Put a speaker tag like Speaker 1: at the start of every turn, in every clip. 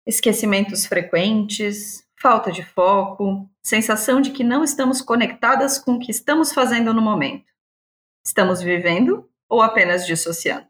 Speaker 1: esquecimentos frequentes, falta de foco, sensação de que não estamos conectadas com o que estamos fazendo no momento. Estamos vivendo ou apenas dissociando?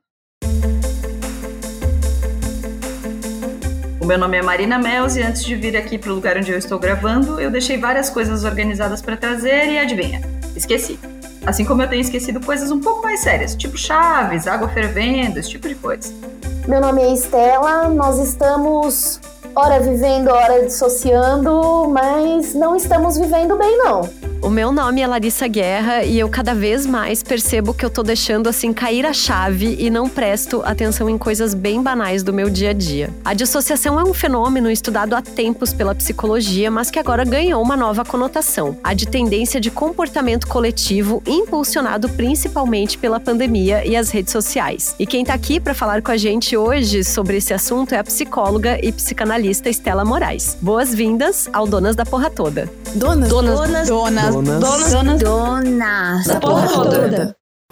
Speaker 1: O meu nome é Marina Mels e antes de vir aqui para o lugar onde eu estou gravando, eu deixei várias coisas organizadas para trazer e adivinha, esqueci. Assim como eu tenho esquecido coisas um pouco mais sérias, tipo chaves, água fervendo, esse tipo de coisa.
Speaker 2: Meu nome é Estela, nós estamos ora vivendo, ora dissociando, mas não estamos vivendo bem não.
Speaker 3: O meu nome é Larissa Guerra e eu cada vez mais percebo que eu tô deixando assim cair a chave e não presto atenção em coisas bem banais do meu dia a dia. A dissociação é um fenômeno estudado há tempos pela psicologia, mas que agora ganhou uma nova conotação, a de tendência de comportamento coletivo impulsionado principalmente pela pandemia e as redes sociais. E quem tá aqui para falar com a gente hoje sobre esse assunto é a psicóloga e psicanalista Estela Moraes. Boas-vindas ao Donas da Porra Toda.
Speaker 4: Donas
Speaker 3: da porra toda.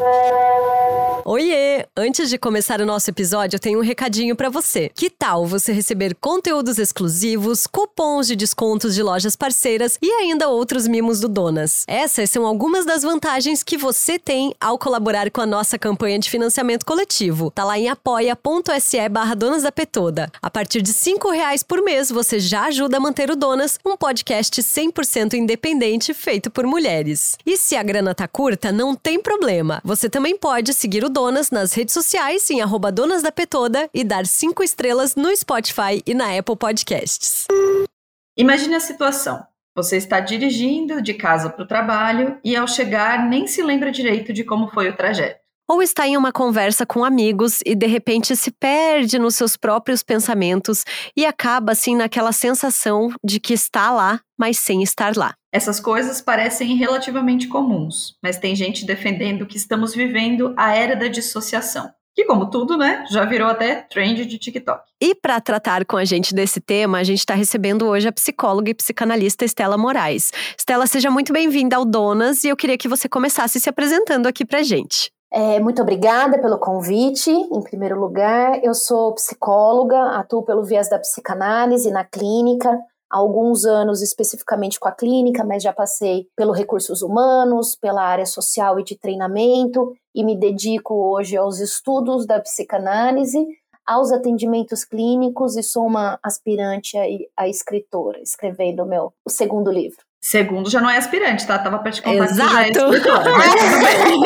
Speaker 3: Oiê! Antes de começar o nosso episódio, eu tenho um recadinho pra você. Que tal você receber conteúdos exclusivos, cupons de descontos de lojas parceiras e ainda outros mimos do Donas? Essas são algumas das vantagens que você tem ao colaborar com a nossa campanha de financiamento coletivo. Tá lá em apoia.se/donasdapetoda. A partir de R$5 por mês, você já ajuda a manter o Donas, um podcast 100% independente feito por mulheres. E se a grana tá curta, não tem problema. Você também pode seguir o Donas nas redes sociais em @donasdapetoda e dar 5 estrelas no Spotify e na Apple Podcasts.
Speaker 1: Imagine a situação. Você está dirigindo de casa para o trabalho e ao chegar nem se lembra direito de como foi o trajeto.
Speaker 3: Ou está em uma conversa com amigos e de repente se perde nos seus próprios pensamentos e acaba assim naquela sensação de que está lá, mas sem estar lá.
Speaker 1: Essas coisas parecem relativamente comuns, mas tem gente defendendo que estamos vivendo a era da dissociação. Que, como tudo, né, já virou até trend de TikTok.
Speaker 3: E para tratar com a gente desse tema, a gente está recebendo hoje a psicóloga e psicanalista Estela Moraes. Estela, seja muito bem-vinda ao Donas e eu queria que você começasse se apresentando aqui pra gente.
Speaker 2: Muito obrigada pelo convite. Em primeiro lugar, eu sou psicóloga, atuo pelo viés da psicanálise na clínica, há alguns anos especificamente com a clínica, mas já passei pelo recursos humanos, pela área social e de treinamento, e me dedico hoje aos estudos da psicanálise, aos atendimentos clínicos e sou uma aspirante a escritora, escrevendo o segundo livro.
Speaker 1: Segundo já não é aspirante, tá? Tava pra te contar
Speaker 3: Exato.
Speaker 1: Que já é escritora, mas tudo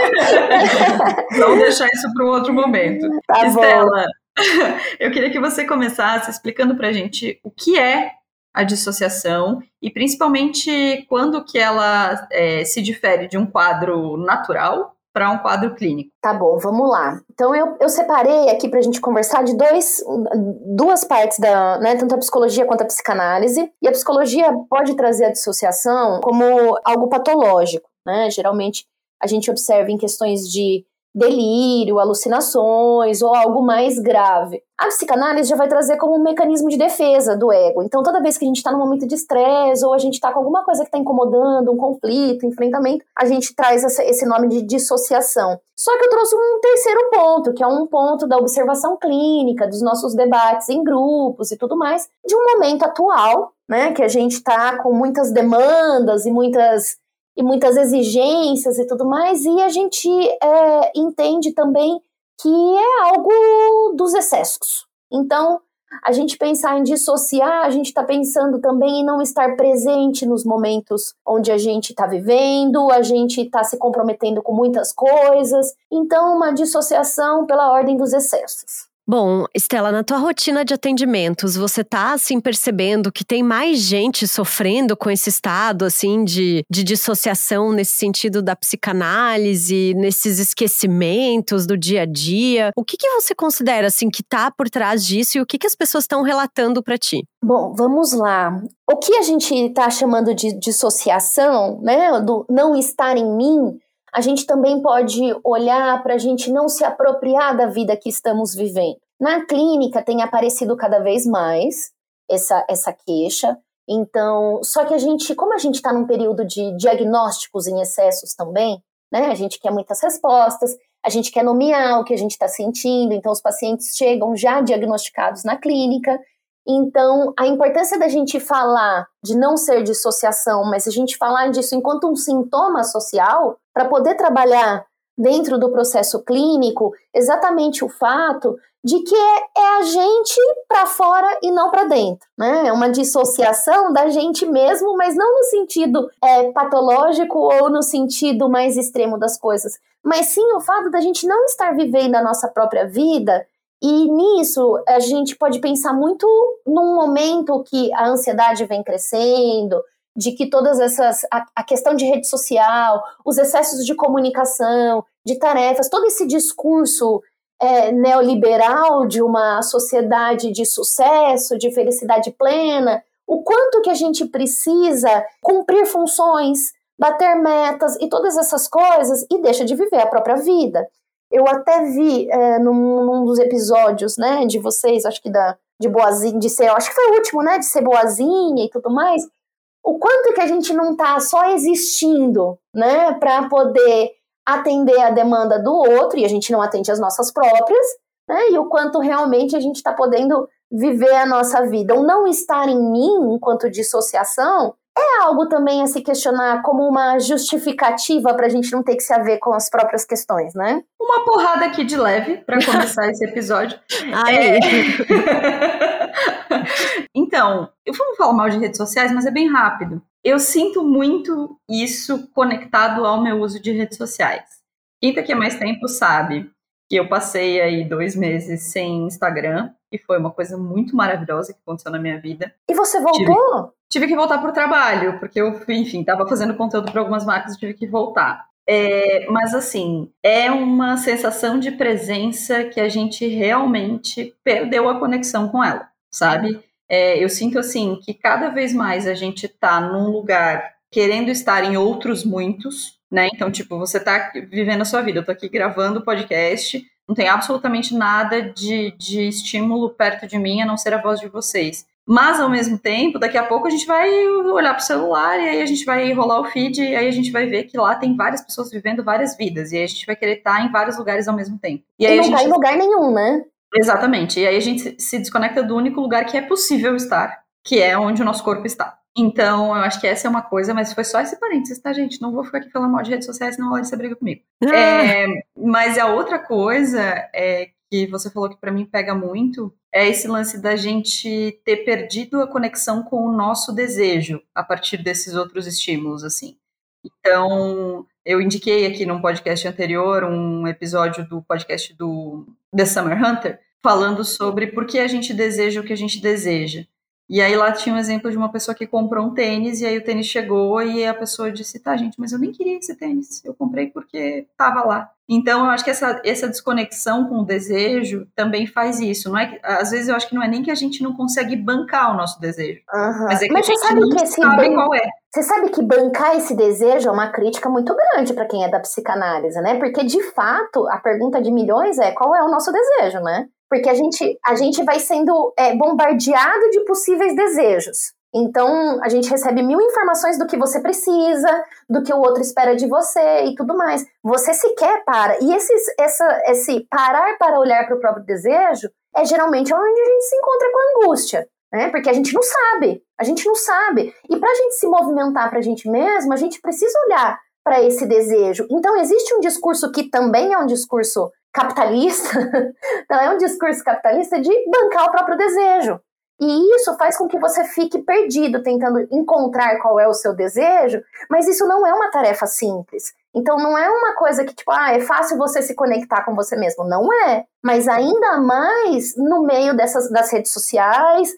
Speaker 1: bem. Vamos deixar isso para um outro momento.
Speaker 2: Tá
Speaker 1: Estela, eu queria que você começasse explicando pra gente o que é a dissociação e principalmente quando que ela se difere de um quadro natural para um quadro clínico.
Speaker 2: Tá bom, vamos lá. Então eu separei aqui pra gente conversar de duas partes tanto a psicologia quanto a psicanálise. E a psicologia pode trazer a dissociação como algo patológico, né? Geralmente a gente observa em questões de delírio, alucinações ou algo mais grave. A psicanálise já vai trazer como um mecanismo de defesa do ego. Então, toda vez que a gente está num momento de estresse ou a gente está com alguma coisa que está incomodando, um conflito, enfrentamento, a gente traz esse nome de dissociação. Só que eu trouxe um terceiro ponto, que é um ponto da observação clínica, dos nossos debates em grupos e tudo mais, de um momento atual, né, que a gente está com muitas demandas e muitas exigências e tudo mais, e a gente entende também que é algo dos excessos. Então, a gente pensar em dissociar, a gente está pensando também em não estar presente nos momentos onde a gente está vivendo, a gente está se comprometendo com muitas coisas, então uma dissociação pela ordem dos excessos.
Speaker 3: Bom, Estela, na tua rotina de atendimentos, você tá, assim, percebendo que tem mais gente sofrendo com esse estado, assim, de dissociação nesse sentido da psicanálise, nesses esquecimentos do dia a dia? O que você considera, assim, que tá por trás disso e o que as pessoas estão relatando pra ti?
Speaker 2: Bom, vamos lá. O que a gente está chamando de dissociação, né, do não estar em mim, a gente também pode olhar para a gente não se apropriar da vida que estamos vivendo. Na clínica tem aparecido cada vez mais essa queixa. Então, só que como a gente está num período de diagnósticos em excessos também, né? A gente quer muitas respostas, a gente quer nomear o que a gente está sentindo, então os pacientes chegam já diagnosticados na clínica. Então, a importância da gente falar de não ser dissociação, mas a gente falar disso enquanto um sintoma social, para poder trabalhar dentro do processo clínico exatamente o fato de que é a gente para fora e não para dentro, né? É uma dissociação da gente mesmo, mas não no sentido patológico ou no sentido mais extremo das coisas, mas sim o fato da gente não estar vivendo a nossa própria vida. E nisso, a gente pode pensar muito num momento que a ansiedade vem crescendo, de que todas essas, a questão de rede social, os excessos de comunicação, de tarefas, todo esse discurso neoliberal de uma sociedade de sucesso, de felicidade plena, o quanto que a gente precisa cumprir funções, bater metas e todas essas coisas e deixa de viver a própria vida. Eu até vi num dos episódios, né, de vocês, acho que de boazinha, acho que foi o último, né, de ser boazinha e tudo mais, o quanto que a gente não tá só existindo, né, para poder atender a demanda do outro, e a gente não atende as nossas próprias, né, e o quanto realmente a gente está podendo viver a nossa vida. O não estar em mim, enquanto dissociação, é algo também a se questionar como uma justificativa para a gente não ter que se haver com as próprias questões, né?
Speaker 1: Uma porrada aqui de leve para começar esse episódio. Então, vamos falar mal de redes sociais, mas é bem rápido. Eu sinto muito isso conectado ao meu uso de redes sociais. Quem tá aqui há mais tempo sabe que eu passei aí 2 meses sem Instagram e foi uma coisa muito maravilhosa que aconteceu na minha vida.
Speaker 2: E você voltou?
Speaker 1: Tive que voltar pro trabalho, porque eu, enfim, tava fazendo conteúdo para algumas marcas e tive que voltar. Mas assim, é uma sensação de presença que a gente realmente perdeu a conexão com ela, sabe? Eu sinto assim que cada vez mais a gente tá num lugar querendo estar em outros muitos, né? Então, tipo, você tá vivendo a sua vida, eu tô aqui gravando podcast, não tem absolutamente nada de estímulo perto de mim, a não ser a voz de vocês. Mas, ao mesmo tempo, daqui a pouco a gente vai olhar pro celular e aí a gente vai rolar o feed e aí a gente vai ver que lá tem várias pessoas vivendo várias vidas e aí a gente vai querer estar em vários lugares ao mesmo tempo.
Speaker 2: E aí não tá em lugar nenhum, né?
Speaker 1: Exatamente. E aí a gente se desconecta do único lugar que é possível estar, que é onde o nosso corpo está. Então, eu acho que essa é uma coisa, mas foi só esse parênteses, tá, gente? Não vou ficar aqui falando mal de redes sociais, senão a Larissa briga comigo. Mas a outra coisa que você falou que pra mim pega muito é esse lance da gente ter perdido a conexão com o nosso desejo a partir desses outros estímulos, assim. Então, eu indiquei aqui num podcast anterior um episódio do podcast do The Summer Hunter, falando sobre por que a gente deseja o que a gente deseja. E aí lá tinha um exemplo de uma pessoa que comprou um tênis, e aí o tênis chegou e a pessoa disse, tá, gente, mas eu nem queria esse tênis, eu comprei porque tava lá. Então eu acho que essa desconexão com o desejo também faz isso. Não é, às vezes eu acho que não é nem que a gente não consegue bancar o nosso desejo, mas é que a gente não sabe qual é.
Speaker 2: Você sabe que bancar esse desejo é uma crítica muito grande para quem é da psicanálise, né? Porque, de fato, a pergunta de milhões é qual é o nosso desejo, né? Porque a gente vai sendo bombardeado de possíveis desejos. Então, a gente recebe 1000 informações do que você precisa, do que o outro espera de você e tudo mais. Você sequer para. E esse parar para olhar para o próprio desejo é geralmente onde a gente se encontra com a angústia. Né? Porque a gente não sabe. E para a gente se movimentar para a gente mesmo, a gente precisa olhar para esse desejo. Então, existe um discurso que também é um discurso capitalista, então é um discurso capitalista de bancar o próprio desejo. E isso faz com que você fique perdido, tentando encontrar qual é o seu desejo, mas isso não é uma tarefa simples. Então não é uma coisa que, tipo, é fácil você se conectar com você mesmo. Não é. Mas ainda mais no meio das redes sociais,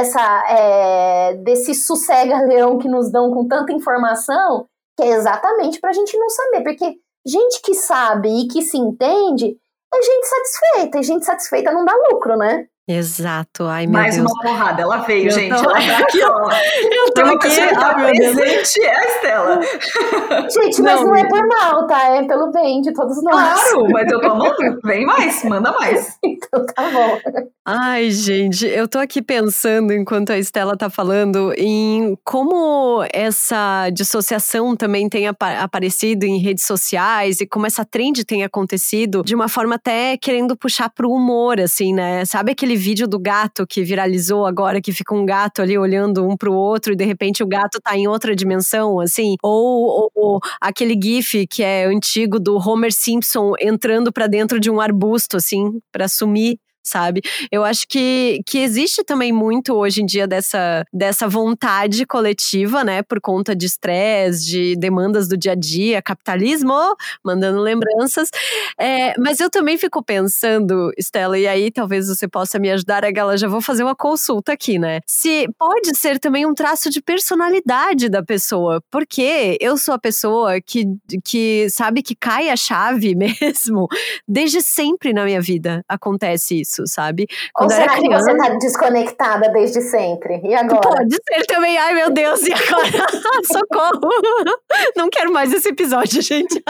Speaker 2: desse sossega-leão que nos dão com tanta informação, que é exatamente pra gente não saber. Porque gente que sabe e que se entende é gente satisfeita. E gente satisfeita não dá lucro, né?
Speaker 3: Exato. Ai, meu
Speaker 1: Mais
Speaker 3: Deus.
Speaker 1: uma porrada. Ela veio, gente. Ela tá aqui, ó.
Speaker 3: Eu tô aqui.
Speaker 1: Tá presente, é a Estela.
Speaker 2: Gente, mas não é por mal, tá? É pelo bem de todos nós.
Speaker 1: Claro, mas eu tô amando. Vem mais, manda mais.
Speaker 2: Então tá bom.
Speaker 3: Ai, gente, eu tô aqui pensando, enquanto a Estela tá falando, em como essa dissociação também tem aparecido em redes sociais e como essa trend tem acontecido de uma forma até querendo puxar pro humor, assim, né? Sabe aquele vídeo do gato que viralizou agora, que fica um gato ali olhando um pro outro e de repente o gato tá em outra dimensão, assim. Ou aquele gif que é antigo do Homer Simpson entrando pra dentro de um arbusto, assim, pra sumir. Sabe? Eu acho que existe também muito hoje em dia dessa vontade coletiva, né? Por conta de estresse, de demandas do dia a dia, capitalismo, mandando lembranças. Mas eu também fico pensando, Stella, e aí talvez você possa me ajudar, Gala, já vou fazer uma consulta aqui, né? Se pode ser também um traço de personalidade da pessoa, porque eu sou a pessoa que sabe que cai a chave mesmo, desde sempre na minha vida acontece isso. Sabe?
Speaker 2: Ou será que você tá desconectada desde sempre? E agora?
Speaker 3: Pode ser também. Ai, meu Deus, e agora? Socorro! Não quero mais esse episódio, gente.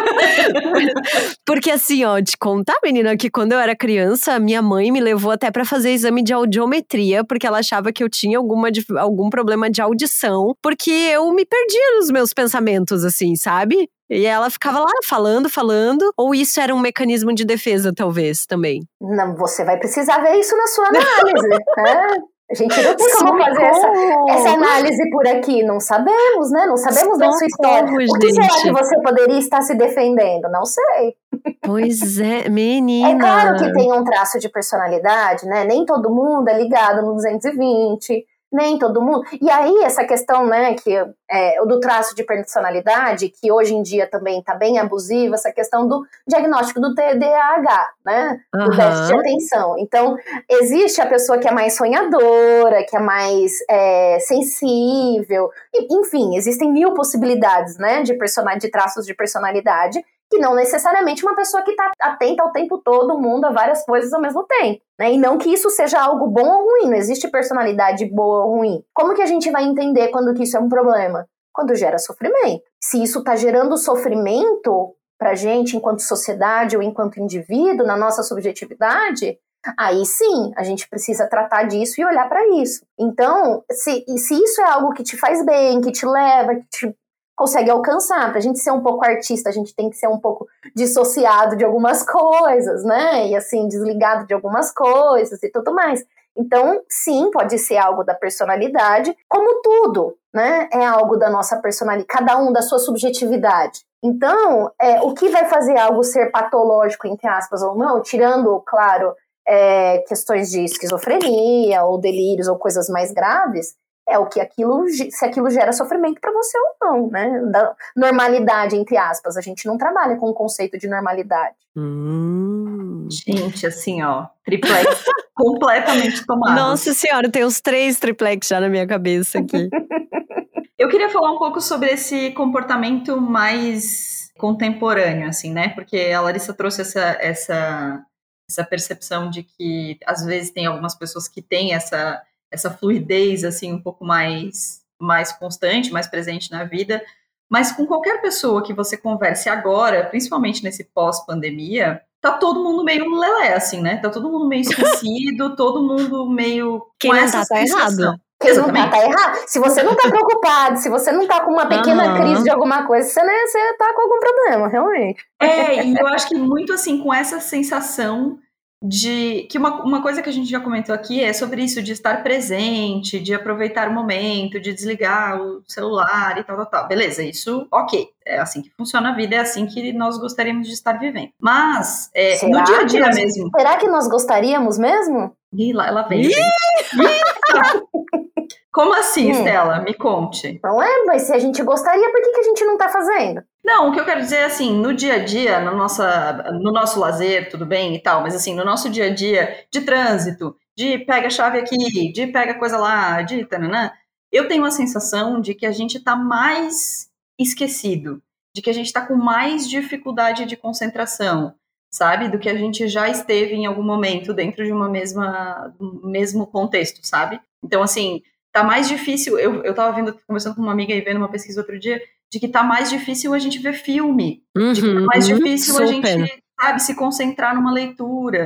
Speaker 3: Porque assim, ó, te contar, menina, que quando eu era criança, minha mãe me levou até pra fazer exame de audiometria, porque ela achava que eu tinha algum problema de audição, porque eu me perdia nos meus pensamentos, assim, sabe? E ela ficava lá falando, ou isso era um mecanismo de defesa, talvez, também?
Speaker 2: Não, você vai precisar ver isso na sua análise, né? A gente não tem como fazer essa análise por aqui, não sabemos, né? Não sabemos da sua história. O que será que você poderia estar se defendendo? Não sei.
Speaker 3: Pois é, menina.
Speaker 2: É claro que tem um traço de personalidade, né? Nem todo mundo é ligado no 220, nem todo mundo. E aí, essa questão, né, do traço de personalidade, que hoje em dia também está bem abusiva, essa questão do diagnóstico do TDAH, né? Do déficit de atenção. Então, existe a pessoa que é mais sonhadora, que é mais sensível, enfim, existem 1000 possibilidades, né, de traços de personalidade, que não necessariamente uma pessoa que está atenta ao tempo todo mundo a várias coisas ao mesmo tempo, né? E não que isso seja algo bom ou ruim, não existe personalidade boa ou ruim. Como que a gente vai entender quando que isso é um problema? Quando gera sofrimento. Se isso está gerando sofrimento pra gente enquanto sociedade ou enquanto indivíduo, na nossa subjetividade, aí sim, a gente precisa tratar disso e olhar para isso. Então, se isso é algo que te faz bem, que te leva, que te consegue alcançar. Pra gente ser um pouco artista, a gente tem que ser um pouco dissociado de algumas coisas, né? E assim, desligado de algumas coisas e tudo mais. Então, sim, pode ser algo da personalidade, como tudo, né? É algo da nossa personalidade, cada um da sua subjetividade. Então, o que vai fazer algo ser patológico, entre aspas, ou não, tirando, claro, questões de esquizofrenia ou delírios ou coisas mais graves, se aquilo gera sofrimento para você ou não, né? Da normalidade, entre aspas. A gente não trabalha com o conceito de normalidade.
Speaker 1: Gente, assim, ó, triplex completamente tomado.
Speaker 3: Nossa senhora, tem uns 3 triplex já na minha cabeça aqui.
Speaker 1: Eu queria falar um pouco sobre esse comportamento mais contemporâneo, assim, né? Porque a Larissa trouxe essa percepção de que, às vezes, tem algumas pessoas que têm essa fluidez, assim, um pouco mais constante, mais presente na vida, mas com qualquer pessoa que você converse agora, principalmente nesse pós-pandemia, tá todo mundo meio lelé, assim, né? Tá todo mundo meio esquecido, todo mundo meio...
Speaker 3: Quem não tá errado.
Speaker 2: Quem não tá errado. Se você não tá preocupado, se você não tá com uma pequena crise de alguma coisa, você tá com algum problema, realmente.
Speaker 1: E eu acho que muito, assim, com essa sensação de que uma coisa que a gente já comentou aqui é sobre isso de estar presente, de aproveitar o momento, de desligar o celular e tal. Beleza, isso, ok. É assim que funciona a vida, é assim que nós gostaríamos de estar vivendo. Mas, no dia a dia mesmo...
Speaker 2: Será que nós gostaríamos mesmo?
Speaker 1: Ih, lá ela vem, gente. Como assim, Stella? Me conte.
Speaker 2: Não é, mas se a gente gostaria, por que a gente não tá fazendo?
Speaker 1: Não, o que eu quero dizer é assim, no dia a dia, no nosso lazer, tudo bem e tal, mas assim, no nosso dia a dia de trânsito, de pega a chave aqui, de pega a coisa lá, de tananã, eu tenho a sensação de que a gente tá mais esquecido, de que a gente tá com mais dificuldade de concentração, sabe? Do que a gente já esteve em algum momento dentro de um mesmo contexto, sabe? Então, assim, tá mais difícil, eu tava conversando com uma amiga e vendo uma pesquisa outro dia, de que tá mais difícil a gente ver filme, de que tá mais difícil a gente, sabe, se concentrar numa leitura,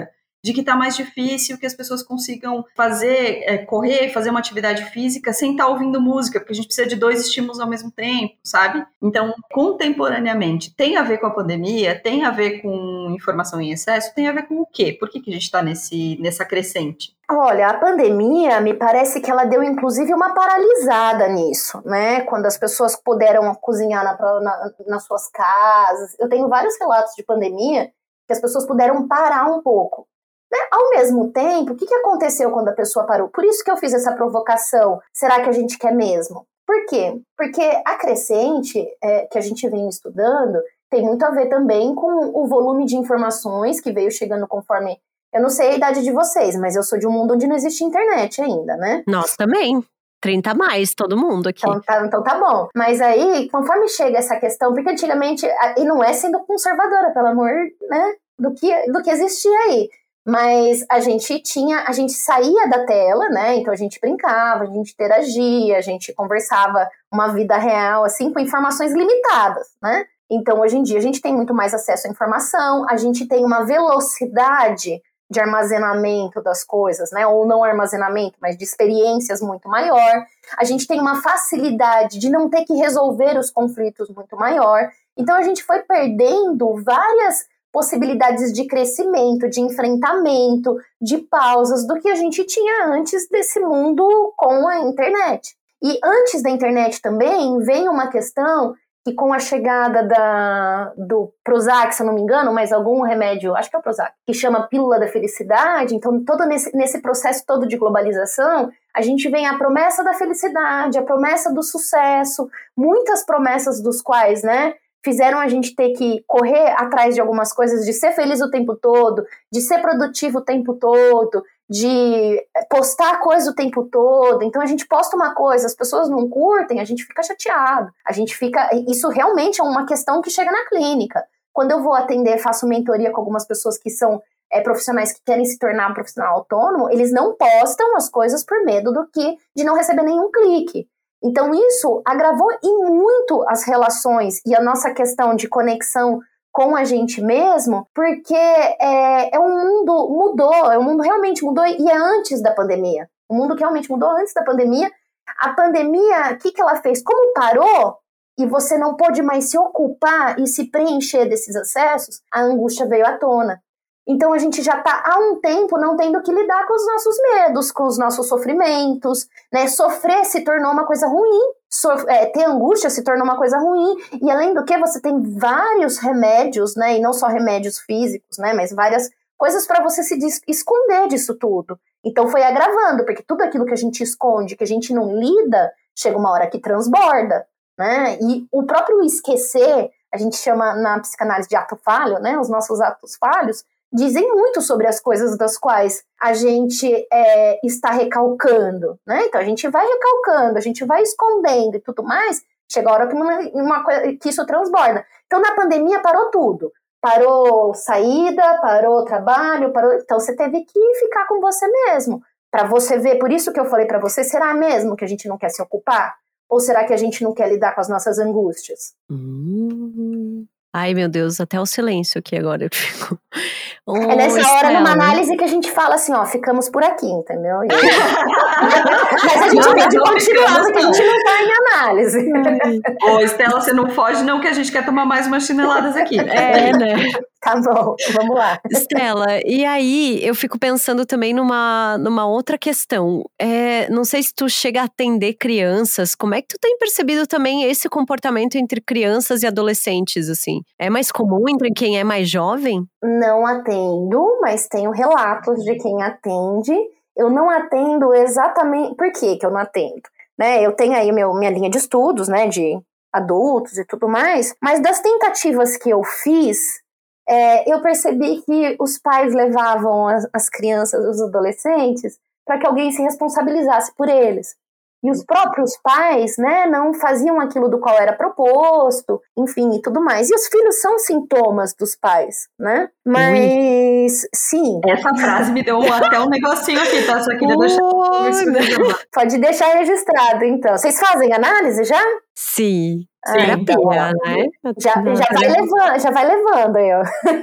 Speaker 1: de que está mais difícil que as pessoas consigam correr, fazer uma atividade física sem estar ouvindo música, porque a gente precisa de 2 estímulos ao mesmo tempo, sabe? Então, contemporaneamente, tem a ver com a pandemia, tem a ver com informação em excesso, tem a ver com o quê? Por que a gente está nessa crescente?
Speaker 2: Olha, a pandemia, me parece que ela deu inclusive uma paralisada nisso, né? Quando as pessoas puderam cozinhar nas suas casas. Eu tenho vários relatos de pandemia que as pessoas puderam parar um pouco. Né? Ao mesmo tempo, o que aconteceu quando a pessoa parou? Por isso que eu fiz essa provocação. Será que a gente quer mesmo? Por quê? Porque a crescente que a gente vem estudando tem muito a ver também com o volume de informações que veio chegando conforme... Eu não sei a idade de vocês, mas eu sou de um mundo onde não existe internet ainda, né?
Speaker 3: Nós também. 30 a mais, todo mundo aqui.
Speaker 2: Então tá bom. Mas aí, conforme chega essa questão, porque antigamente, e não é sendo conservadora, pelo amor, né, do que existia aí. Mas a gente saía da tela, né? Então a gente brincava, a gente interagia, a gente conversava uma vida real, assim, com informações limitadas, né? Então hoje em dia a gente tem muito mais acesso à informação, a gente tem uma velocidade de armazenamento das coisas, né? Ou não armazenamento, mas de experiências muito maior. A gente tem uma facilidade de não ter que resolver os conflitos muito maior. Então a gente foi perdendo várias possibilidades de crescimento, de enfrentamento, de pausas do que a gente tinha antes desse mundo com a internet. E antes da internet também veio uma questão que com a chegada do Prozac, se eu não me engano, mas algum remédio, acho que é o Prozac, que chama pílula da felicidade, então todo nesse processo todo de globalização, a gente vem a promessa da felicidade, a promessa do sucesso, muitas promessas dos quais, né, fizeram a gente ter que correr atrás de algumas coisas, de ser feliz o tempo todo, de ser produtivo o tempo todo, de postar coisa o tempo todo. Então a gente posta uma coisa, as pessoas não curtem, a gente fica chateado. Isso realmente é uma questão que chega na clínica. Quando eu vou atender, faço mentoria com algumas pessoas que são profissionais que querem se tornar um profissional autônomo, eles não postam as coisas por medo de não receber nenhum clique. Então isso agravou e muito as relações e a nossa questão de conexão com a gente mesmo, porque o mundo mudou, o mundo realmente mudou e é antes da pandemia. O mundo que realmente mudou antes da pandemia. A pandemia, o que ela fez? Como parou e você não pôde mais se ocupar e se preencher desses acessos, a angústia veio à tona. Então a gente já está há um tempo não tendo que lidar com os nossos medos, com os nossos sofrimentos, né? Sofrer se tornou uma coisa ruim, ter angústia se tornou uma coisa ruim, e além do que você tem vários remédios, né? E não só remédios físicos, né? Mas várias coisas para você se esconder disso tudo. Então foi agravando, porque tudo aquilo que a gente esconde, que a gente não lida, chega uma hora que transborda, né? E o próprio esquecer, a gente chama na psicanálise de ato falho, né? Os nossos atos falhos dizem muito sobre as coisas das quais a gente está recalcando, né? Então a gente vai recalcando, a gente vai escondendo e tudo mais, chega a hora que isso transborda. Então na pandemia parou tudo. Parou saída, parou trabalho, então você teve que ficar com você mesmo, para você ver. Por isso que eu falei para você, será mesmo que a gente não quer se ocupar? Ou será que a gente não quer lidar com as nossas angústias?
Speaker 3: Ai, meu Deus, até o silêncio aqui agora eu fico.
Speaker 2: É nessa hora, numa análise, que a gente fala assim, ó, ficamos por aqui, entendeu? Mas a gente tem que continuar, porque a gente não tá em análise.
Speaker 1: Ô, Estela, você não foge não, que a gente quer tomar mais umas chineladas aqui.
Speaker 3: Né?
Speaker 2: Tá bom, vamos lá.
Speaker 3: Estela, e aí eu fico pensando também numa outra questão. Não sei se tu chega a atender crianças, como é que tu tem percebido também esse comportamento entre crianças e adolescentes, assim? É mais comum entre quem é mais jovem?
Speaker 2: Não atendo, mas tenho relatos de quem atende. Eu não atendo exatamente... Por que eu não atendo? Né? Eu tenho aí minha linha de estudos, né, de adultos e tudo mais, mas das tentativas que eu fiz, eu percebi que os pais levavam as crianças, os adolescentes, para que alguém se responsabilizasse por eles. E os próprios pais, né, não faziam aquilo do qual era proposto, enfim, e tudo mais. E os filhos são sintomas dos pais, né? Mas, sim.
Speaker 1: Essa frase me deu até um negocinho aqui, tá? Só queria deixar isso.
Speaker 2: Pode deixar registrado, então. Vocês fazem análise já?
Speaker 3: Sim.
Speaker 1: Sim.
Speaker 2: Então,
Speaker 3: Terapia, né?
Speaker 2: já vai levando eu.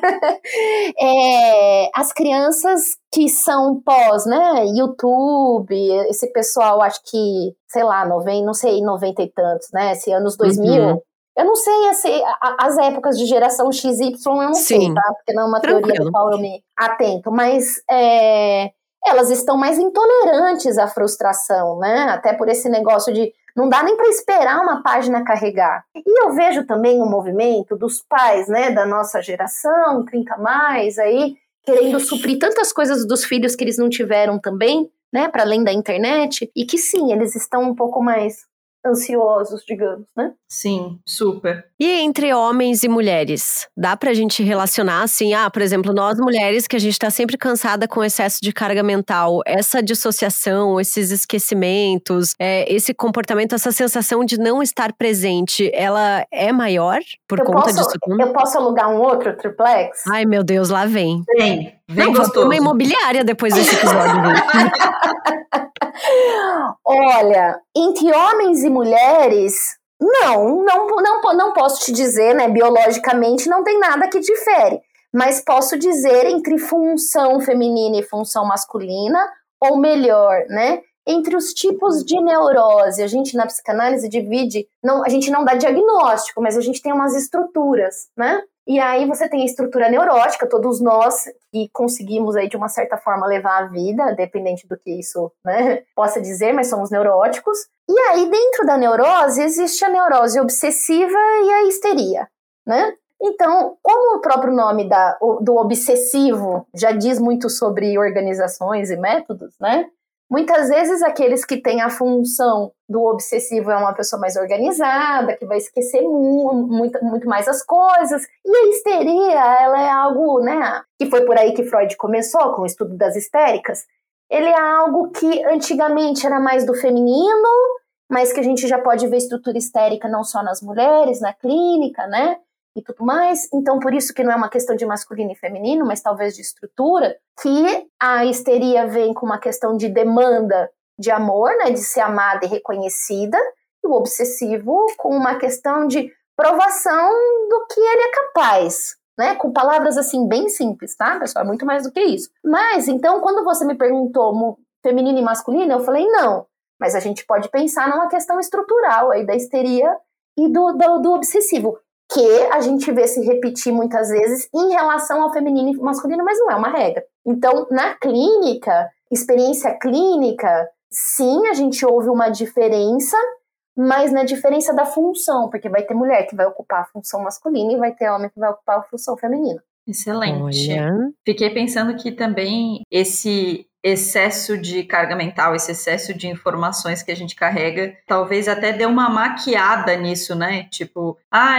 Speaker 2: As crianças que são pós, né, YouTube, esse pessoal, acho que, sei lá, 90 e tantos, né, esse anos 2000, eu não sei as épocas de geração XY, eu não sei, tá? Porque não é uma teoria do qual eu me atento, mas elas estão mais intolerantes à frustração, né? Até por esse negócio de não dá nem para esperar uma página carregar. E eu vejo também o movimento dos pais, né, da nossa geração, 30 mais, aí, querendo suprir tantas coisas dos filhos que eles não tiveram também, né, para além da internet, e que sim, eles estão um pouco mais ansiosos, digamos, né?
Speaker 1: Sim, super.
Speaker 3: E entre homens e mulheres? Dá pra gente relacionar assim, por exemplo, nós mulheres que a gente tá sempre cansada com excesso de carga mental, essa dissociação, esses esquecimentos, esse comportamento, essa sensação de não estar presente, ela é maior por conta disso tudo?
Speaker 2: Eu posso alugar um outro triplex?
Speaker 3: Ai, meu Deus, lá vem.
Speaker 1: Vem
Speaker 3: não,
Speaker 1: gostoso.
Speaker 3: Vou ter uma imobiliária depois desse episódio.
Speaker 2: Olha, entre homens e mulheres, não posso te dizer, né, biologicamente não tem nada que difere, mas posso dizer entre função feminina e função masculina, ou melhor, né, entre os tipos de neurose. A gente na psicanálise divide, a gente não dá diagnóstico, mas a gente tem umas estruturas, né? E aí você tem a estrutura neurótica, todos nós que conseguimos aí de uma certa forma levar a vida, dependente do que isso, né, possa dizer, mas somos neuróticos. E aí dentro da neurose existe a neurose obsessiva e a histeria, né? Então, como o próprio nome do obsessivo já diz muito sobre organizações e métodos, né? Muitas vezes aqueles que têm a função do obsessivo é uma pessoa mais organizada, que vai esquecer muito mais as coisas. E a histeria, ela é algo, né, que foi por aí que Freud começou com o estudo das histéricas. Ele é algo que antigamente era mais do feminino, mas que a gente já pode ver estrutura histérica não só nas mulheres, na clínica, né? E tudo mais, então por isso que não é uma questão de masculino e feminino, mas talvez de estrutura, que a histeria vem com uma questão de demanda de amor, né, de ser amada e reconhecida, e o obsessivo com uma questão de provação do que ele é capaz, né, com palavras assim bem simples, tá, pessoal, é muito mais do que isso. Mas, então, quando você me perguntou feminino e masculino, eu falei não, mas a gente pode pensar numa questão estrutural aí da histeria e do obsessivo, que a gente vê se repetir muitas vezes em relação ao feminino e masculino, mas não é uma regra. Então, na clínica, experiência clínica, sim, a gente ouve uma diferença, mas na diferença da função, porque vai ter mulher que vai ocupar a função masculina e vai ter homem que vai ocupar a função feminina.
Speaker 1: Excelente.
Speaker 3: Olha.
Speaker 1: Fiquei pensando que também esse excesso de carga mental, esse excesso de informações que a gente carrega, talvez até dê uma maquiada nisso, né? Tipo,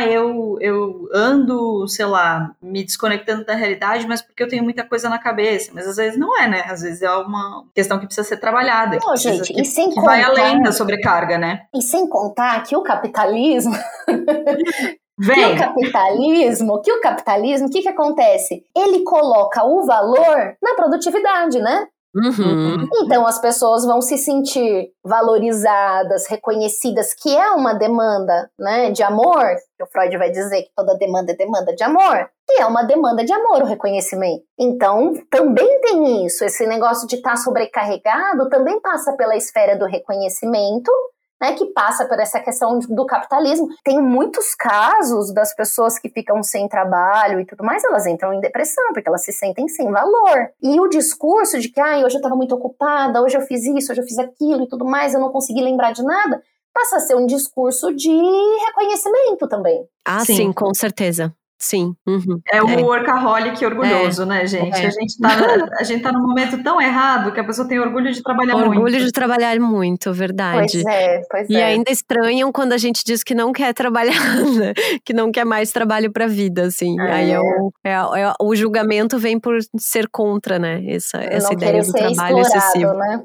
Speaker 1: eu ando, sei lá, me desconectando da realidade, mas porque eu tenho muita coisa na cabeça. Mas às vezes não é, né? Às vezes é uma questão que precisa ser trabalhada.
Speaker 2: Não, gente, e sem
Speaker 1: que
Speaker 2: contar,
Speaker 1: vai além da sobrecarga, né?
Speaker 2: E sem contar que o capitalismo...
Speaker 1: Vem.
Speaker 2: Que o capitalismo, o que acontece? Ele coloca o valor na produtividade, né?
Speaker 3: Uhum.
Speaker 2: Então as pessoas vão se sentir valorizadas, reconhecidas, que é uma demanda, né, de amor, que o Freud vai dizer que toda demanda é demanda de amor, que é uma demanda de amor o reconhecimento. Então também tem isso, esse negócio de estar sobrecarregado também passa pela esfera do reconhecimento, né, que passa por essa questão do capitalismo. Tem muitos casos das pessoas que ficam sem trabalho e tudo mais, elas entram em depressão, porque elas se sentem sem valor. E o discurso de que hoje eu estava muito ocupada, hoje eu fiz isso, hoje eu fiz aquilo e tudo mais, eu não consegui lembrar de nada, passa a ser um discurso de reconhecimento também.
Speaker 3: Sim, com certeza. Sim. Uhum.
Speaker 1: É o workaholic orgulhoso, né, gente? A gente tá num momento tão errado que a pessoa tem orgulho de trabalhar muito.
Speaker 3: Orgulho de trabalhar muito, verdade.
Speaker 2: Pois
Speaker 3: é. E ainda estranham quando a gente diz que não quer trabalhar, né? Que não quer mais trabalho pra vida, assim. Aí o julgamento vem por ser contra, né? Essa ideia do trabalho excessivo.
Speaker 2: Né?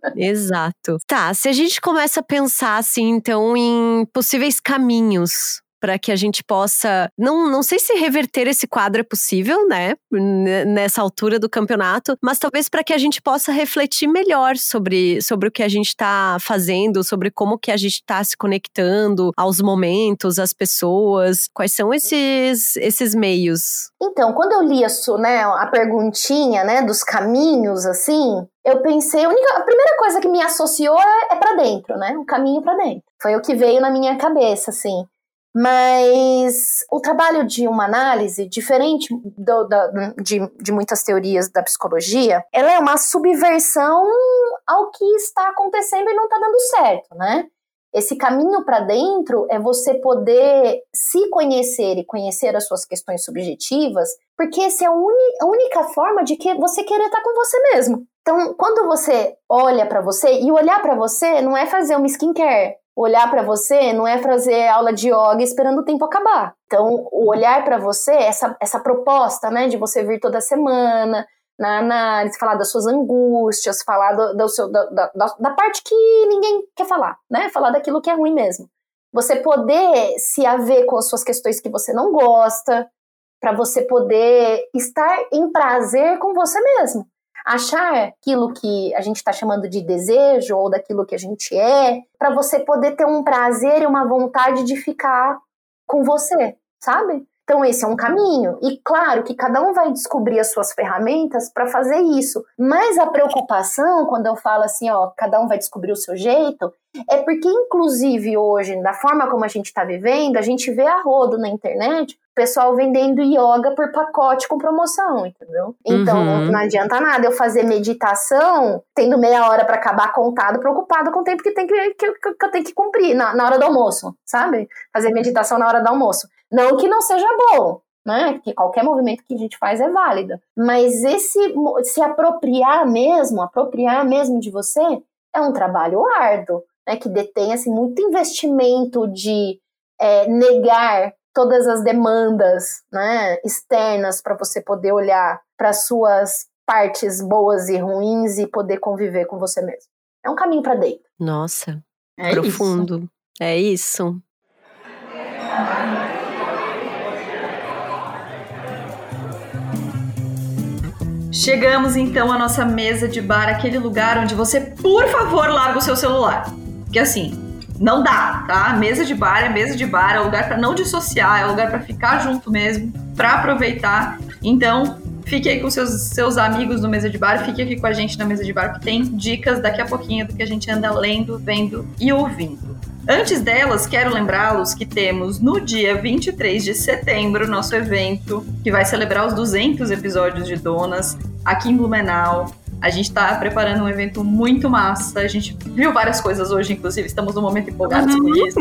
Speaker 3: Exato. Tá, se a gente começa a pensar, assim, então, em possíveis caminhos para que a gente possa, não sei se reverter esse quadro é possível, né, nessa altura do campeonato, mas talvez para que a gente possa refletir melhor sobre o que a gente está fazendo, sobre como que a gente está se conectando aos momentos, às pessoas, quais são esses meios?
Speaker 2: Então, quando eu li a perguntinha, né, dos caminhos, assim, eu pensei, a primeira coisa que me associou é pra dentro, né, um caminho pra dentro. Foi o que veio na minha cabeça, assim. Mas o trabalho de uma análise, diferente de muitas teorias da psicologia, ela é uma subversão ao que está acontecendo e não está dando certo, né? Esse caminho para dentro é você poder se conhecer e conhecer as suas questões subjetivas, porque essa é a única forma de que você querer estar com você mesmo. Então, quando você olha para você, e olhar para você não é fazer uma skincare, olhar para você não é fazer aula de yoga esperando o tempo acabar. Então, o olhar para você, essa proposta, né, de você vir toda semana na análise, falar das suas angústias, falar da parte que ninguém quer falar, né? Falar daquilo que é ruim mesmo. Você poder se haver com as suas questões que você não gosta, para você poder estar em prazer com você mesmo. Achar aquilo que a gente está chamando de desejo ou daquilo que a gente é, para você poder ter um prazer e uma vontade de ficar com você, sabe? Então esse é um caminho, e claro que cada um vai descobrir as suas ferramentas para fazer isso, mas a preocupação, quando eu falo assim, cada um vai descobrir o seu jeito, é porque inclusive hoje, da forma como a gente está vivendo, a gente vê a rodo na internet, o pessoal vendendo yoga por pacote com promoção, entendeu? Então não adianta nada eu fazer meditação, tendo meia hora para acabar contado, preocupado com o tempo que eu tenho que cumprir na hora do almoço, sabe? Fazer meditação na hora do almoço. Não que não seja bom, né? Porque qualquer movimento que a gente faz é válido. Mas se apropriar mesmo de você é um trabalho árduo, né? Que detém assim, muito investimento de negar todas as demandas, né, externas para você poder olhar para suas partes boas e ruins e poder conviver com você mesmo. É um caminho para dentro.
Speaker 3: Nossa, profundo. Isso. É isso.
Speaker 1: Chegamos então à nossa mesa de bar, aquele lugar onde você, por favor, larga o seu celular. Porque assim, não dá, tá? Mesa de bar, é lugar para não dissociar, é lugar para ficar junto mesmo, para aproveitar. Então, fique aí com seus amigos no mesa de bar, fique aqui com a gente na mesa de bar, que tem dicas daqui a pouquinho do que a gente anda lendo, vendo e ouvindo. Antes delas, quero lembrá-los que temos no dia 23 de setembro nosso evento, que vai celebrar os 200 episódios de Donas aqui em Blumenau. A gente está preparando um evento muito massa. A gente viu várias coisas hoje, inclusive estamos num momento empolgados com isso.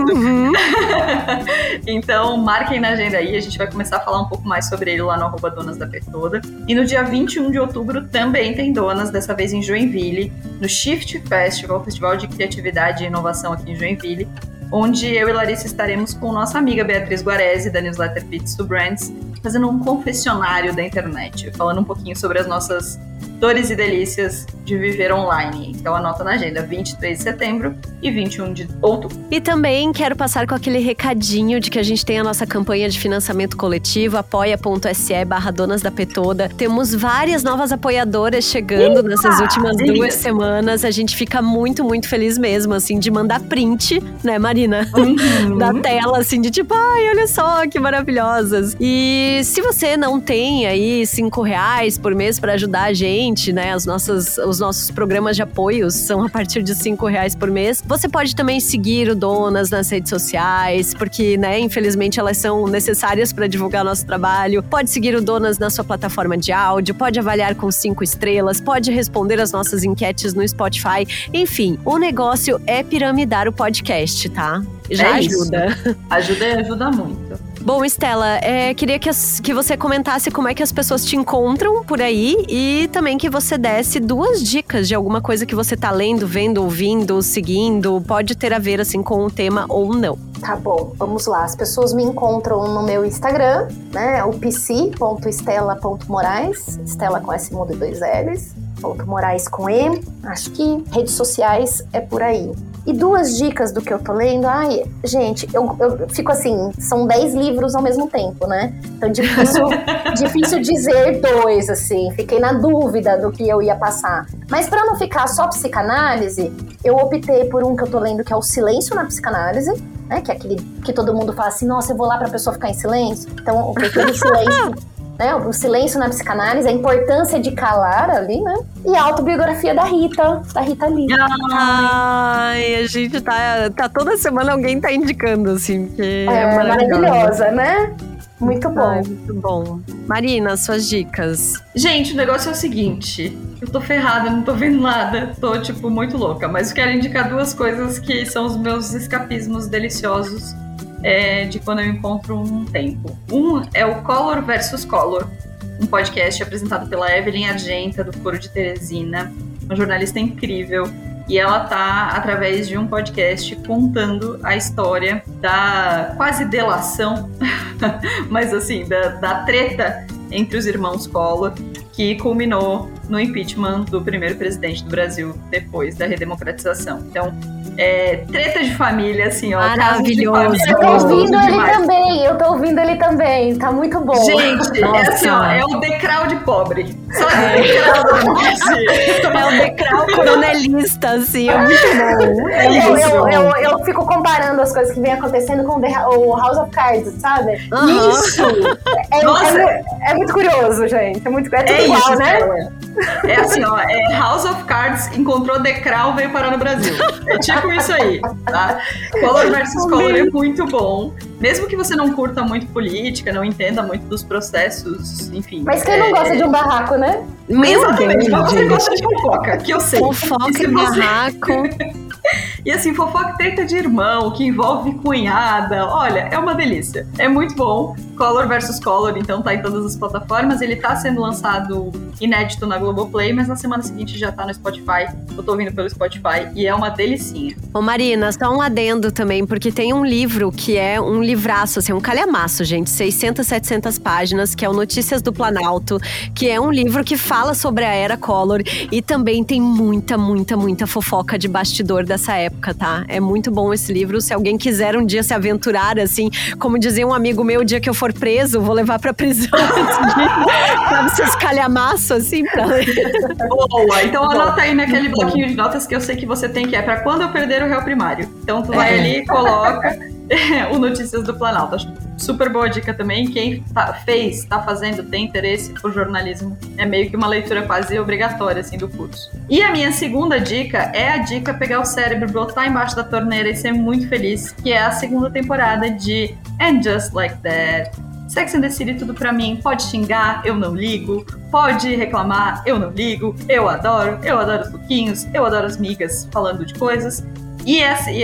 Speaker 1: Então, marquem na agenda aí. A gente vai começar a falar um pouco mais sobre ele lá no @donasdapetoda. E no dia 21 de outubro também tem Donas, dessa vez em Joinville, no Shift Festival, Festival de Criatividade e Inovação aqui em Joinville, onde eu e Larissa estaremos com nossa amiga Beatriz Guarese, da newsletter Pits to Brands, fazendo um confessionário da internet, falando um pouquinho sobre as nossas dores e delícias de viver online. Então anota na agenda, 23 de setembro e 21 de outubro.
Speaker 3: E também quero passar com aquele recadinho de que a gente tem a nossa campanha de financiamento coletivo, apoia.se/donasdapetoda. Temos várias novas apoiadoras chegando nessas últimas 2 semanas. A gente fica muito, muito feliz mesmo, assim, de mandar print, né, Marina? Da tela, assim, de tipo, ai, olha só que maravilhosas. E se você não tem aí R$5 por mês para ajudar a gente, né, os nossos programas de apoios são a partir de R$5 por mês. Você pode também seguir o Donas nas redes sociais, porque, né, infelizmente elas são necessárias para divulgar nosso trabalho. Pode seguir o Donas na sua plataforma de áudio, pode avaliar com 5 estrelas, pode responder as nossas enquetes no Spotify. Enfim, o negócio é piramidar o podcast, tá? Já ajuda.
Speaker 1: Ajuda e ajuda muito.
Speaker 3: Bom, Estela, queria que você comentasse como é que as pessoas te encontram por aí e também que você desse 2 dicas de alguma coisa que você tá lendo, vendo, ouvindo, seguindo. Pode ter a ver, assim, com o tema ou não.
Speaker 2: Tá bom, vamos lá. As pessoas me encontram no meu Instagram, né? O pc.estela.moraes, Estela com S mudo e 2 L's, Moraes com E. Acho que redes sociais é por aí. E 2 dicas do que eu tô lendo. Ai, gente, eu fico assim, são 10 livros ao mesmo tempo, né? Então difícil dizer 2, assim. Fiquei na dúvida do que eu ia passar. Mas pra não ficar só psicanálise, eu optei por um que eu tô lendo, que é O Silêncio na Psicanálise, né? Que é aquele que todo mundo fala assim, nossa, eu vou lá pra pessoa ficar em silêncio. Então, o pequeno silêncio... Né, o silêncio na psicanálise, a importância de calar ali, né? E a autobiografia da Rita Lee.
Speaker 3: Ai, a gente tá toda semana alguém tá indicando, assim, porque
Speaker 2: é maravilhosa, né? Muito bom.
Speaker 3: Ai, muito bom. Marina, suas dicas.
Speaker 1: Gente, o negócio é o seguinte, eu tô ferrada, não tô vendo nada, tô, tipo, muito louca, mas eu quero indicar 2 coisas que são os meus escapismos deliciosos de quando eu encontro um tempo. Um é o Color versus Color, um podcast apresentado pela Evelyn Argenta, do Foro de Teresina, uma jornalista incrível, e ela tá, através de um podcast, contando a história da quase delação, mas assim, da treta entre os irmãos Collor, que culminou no impeachment do primeiro presidente do Brasil depois da redemocratização. Então, treta de família, assim, ó.
Speaker 3: Maravilhoso.
Speaker 2: Eu tô ouvindo ele também. Tá muito bom.
Speaker 1: Gente, assim, ó, é o decral de pobre. Sabe?
Speaker 3: É o decral coronelista, assim, é muito bom.
Speaker 2: Eu fico comparando as coisas que vem acontecendo com o House of Cards, sabe?
Speaker 1: Isso!
Speaker 2: É muito curioso, gente. É tudo igual,
Speaker 1: isso,
Speaker 2: né?
Speaker 1: É assim, ó, House of Cards encontrou decral, veio parar no Brasil. É tipo isso aí, tá? Color versus Color é muito bom. Mesmo que você não curta muito política, não entenda muito dos processos, enfim.
Speaker 2: Mas quem não gosta de um barraco, né?
Speaker 1: Exatamente, mas você gosta de fofoca, que eu sei.
Speaker 3: Fofoca e barraco.
Speaker 1: E assim, fofoca treta de irmão, que envolve cunhada. Olha, é uma delícia. É muito bom. Color versus Color, então tá em todas as plataformas. Ele tá sendo lançado inédito na Globoplay, mas na semana seguinte já tá no Spotify. Eu tô ouvindo pelo Spotify e é uma delicinha.
Speaker 3: Ô Marina, só um adendo também, porque tem um livro que é um livraço, assim, um calhamaço, gente, 600, 700 páginas, que é o Notícias do Planalto, que é um livro que fala sobre a era Collor e também tem muita fofoca de bastidor dessa época, tá? É muito bom esse livro. Se alguém quiser um dia se aventurar, assim, como dizia um amigo meu, o dia que eu for preso, vou levar pra prisão. Sabe, esses calhamaços, assim, pra ler.
Speaker 1: Boa! Então anota aí naquele bloquinho de notas que eu sei que você tem, que é pra quando eu perder o réu primário. Então tu vai ali e coloca o Notícias do Planalto. Acho super boa dica também. Quem tá fazendo, tem interesse por jornalismo, é meio que uma leitura quase obrigatória, assim, do curso. E a minha segunda dica é a dica pegar o cérebro, botar embaixo da torneira e ser muito feliz, que é a segunda temporada de And Just Like That. Sex and the City, tudo pra mim. Pode xingar, eu não ligo. Pode reclamar, eu não ligo. Eu adoro os pouquinhos, eu adoro as migas falando de coisas. E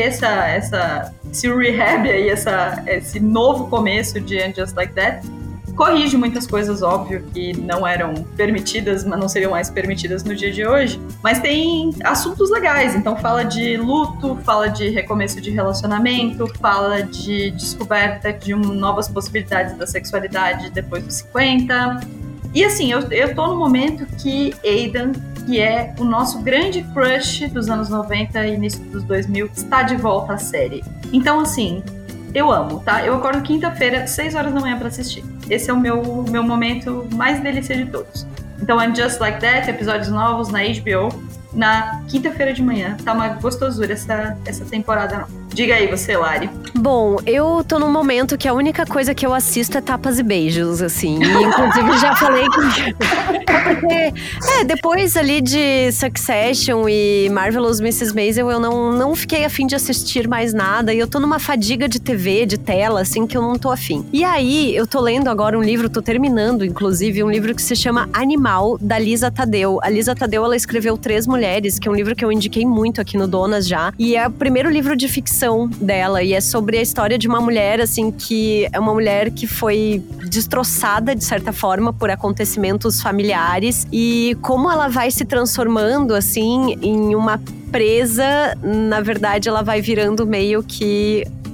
Speaker 1: esse rehab aí, esse novo começo de And Just Like That corrige muitas coisas, óbvio, que não eram permitidas, mas não seriam mais permitidas no dia de hoje. Mas tem assuntos legais, então fala de luto, fala de recomeço de relacionamento, fala de descoberta de novas possibilidades da sexualidade depois dos 50. E assim, eu tô no momento que Aidan, que é o nosso grande crush dos anos 90 e início dos 2000, está de volta à série. Então, assim, eu amo, tá? Eu acordo quinta-feira, 6 horas da manhã pra assistir. Esse é o meu momento mais delícia de todos. Então, And Just Like That, episódios novos na HBO, na quinta-feira de manhã. Tá uma gostosura essa temporada, não. Diga aí você, Lari.
Speaker 3: Bom, eu tô num momento que a única coisa que eu assisto é tapas e beijos, assim. E, inclusive, já falei que... Porque, depois ali de Succession e Marvelous Mrs. Maisel, eu não fiquei afim de assistir mais nada. E eu tô numa fadiga de TV, de tela, assim, que eu não tô afim. E aí, eu tô lendo agora um livro, tô terminando, inclusive, um livro que se chama Animal, da Lisa Tadeu. A Lisa Tadeu, ela escreveu 3 Mulheres, que é um livro que eu indiquei muito aqui no Donas já. E é o primeiro livro de ficção dela, e é sobre a história de uma mulher, assim, que é uma mulher que foi destroçada, de certa forma, por acontecimentos familiares, e como ela vai se transformando, assim, em uma presa. Na verdade, ela vai virando meio que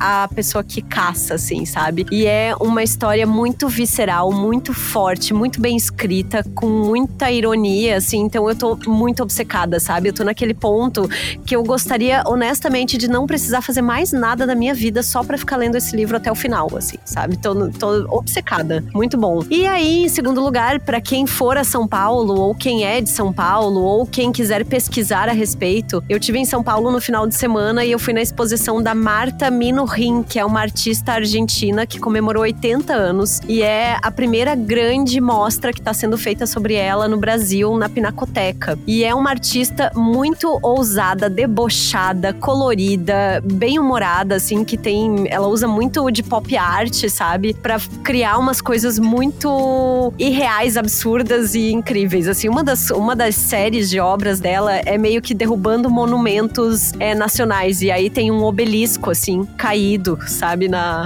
Speaker 3: a pessoa que caça, assim, sabe? E é uma história muito visceral, muito forte, muito bem escrita, com muita ironia, assim. Então eu tô muito obcecada, sabe? Eu tô naquele ponto que eu gostaria, honestamente, de não precisar fazer mais nada da minha vida só pra ficar lendo esse livro até o final, assim, sabe? Tô obcecada. Muito bom. E aí, em segundo lugar, pra quem for a São Paulo, ou quem é de São Paulo, ou quem quiser pesquisar a respeito, eu estive em São Paulo no final de semana e eu fui na exposição da Marta Minuchin, que é uma artista argentina que comemorou 80 anos e é a primeira grande mostra que tá sendo feita sobre ela no Brasil, na Pinacoteca. E é uma artista muito ousada, debochada, colorida, bem humorada, assim, que tem... Ela usa muito de pop art, sabe? Pra criar umas coisas muito irreais, absurdas e incríveis. Assim, uma das séries de obras dela é meio que derrubando monumentos nacionais. E aí tem um obelisco, assim, caído, sabe? Na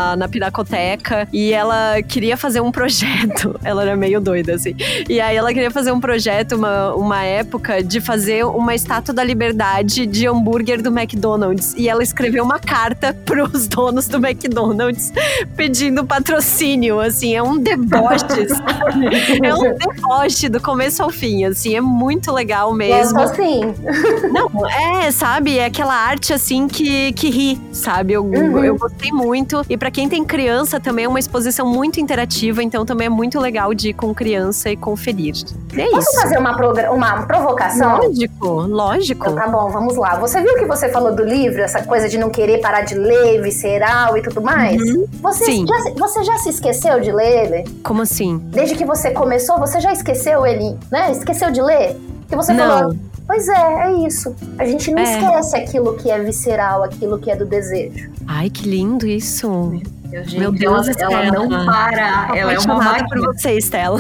Speaker 3: Pinacoteca. E ela queria fazer um projeto. Ela era meio doida, assim. E aí ela queria fazer um projeto, uma época, de fazer uma estátua da liberdade de hambúrguer do McDonald's. E ela escreveu uma carta pros donos do McDonald's pedindo patrocínio, assim. É um deboche, sabe? É um deboche do começo ao fim, assim. É muito legal mesmo.
Speaker 2: Gosto assim.
Speaker 3: Não, sabe? É aquela arte, assim, que ri, sabe? Eu gostei muito. E pra quem tem criança também é uma exposição muito interativa, então também é muito legal de ir com criança e conferir. É
Speaker 2: Posso
Speaker 3: isso.
Speaker 2: fazer uma provocação?
Speaker 3: Lógico.
Speaker 2: Então, tá bom, vamos lá. Você viu que você falou do livro, essa coisa de não querer parar de ler, visceral e tudo mais?
Speaker 3: Uhum. Sim.
Speaker 2: Você já se esqueceu de ler ele?
Speaker 3: Como assim?
Speaker 2: Desde que você começou, você já esqueceu ele, né? Esqueceu de ler? Que você falou... Pois é isso. A gente não esquece aquilo que é visceral, aquilo que é do desejo.
Speaker 3: Ai, que lindo isso.
Speaker 1: Meu Deus, ela não para. Ela é uma máquina.
Speaker 3: Por você, Estela.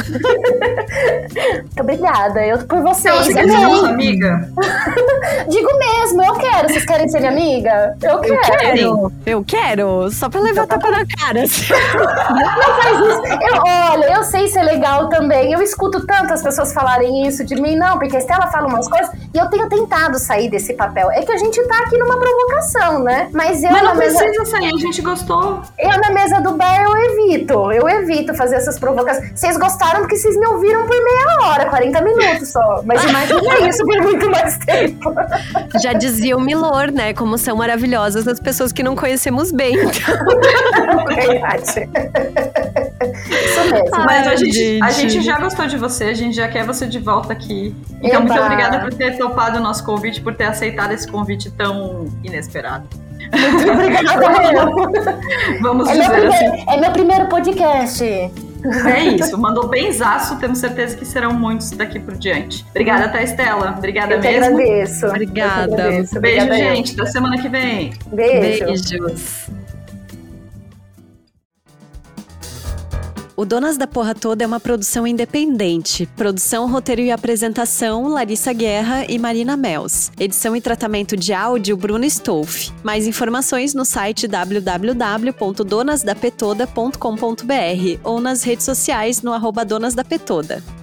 Speaker 2: Muito obrigada. Eu por vocês.
Speaker 1: Você quer ser nossa amiga?
Speaker 2: Digo mesmo, eu quero. Vocês querem ser minha amiga? Eu
Speaker 3: quero. Só pra levar tapa na cara.
Speaker 2: Não faz isso. Eu sei ser legal também. Eu escuto tantas pessoas falarem isso de mim. Não, porque a Estela fala umas coisas e eu tenho tentado sair desse papel. É que a gente tá aqui numa provocação, né? Mas
Speaker 1: não precisa sair, a gente gostou.
Speaker 2: Na mesa do bar eu evito fazer essas provocações. Vocês gostaram porque vocês me ouviram por meia hora, 40 minutos só. Mas imagina isso por muito mais tempo.
Speaker 3: Já dizia o Milor, né? Como são maravilhosas as pessoas que não conhecemos bem.
Speaker 2: Verdade. Isso mesmo.
Speaker 1: Mas a gente já gostou de você, a gente já quer você de volta aqui. Então, muito obrigada por ter topado o nosso convite, por ter aceitado esse convite tão inesperado.
Speaker 2: Muito obrigada.
Speaker 1: Vamos dizer assim.
Speaker 2: É meu primeiro podcast.
Speaker 1: É isso, mandou benzaço, temos certeza que serão muitos daqui por diante. Obrigada, tá, Estela? Obrigada mesmo.
Speaker 2: Agradeço.
Speaker 3: Obrigada.
Speaker 1: Beijo, obrigada, gente. Até semana que vem.
Speaker 3: Beijos. O Donas da Porra Toda é uma produção independente. Produção, roteiro e apresentação, Larissa Guerra e Marina Mels. Edição e tratamento de áudio, Bruno Stolf. Mais informações no site www.donasdapetoda.com.br ou nas redes sociais no @donasdapetoda.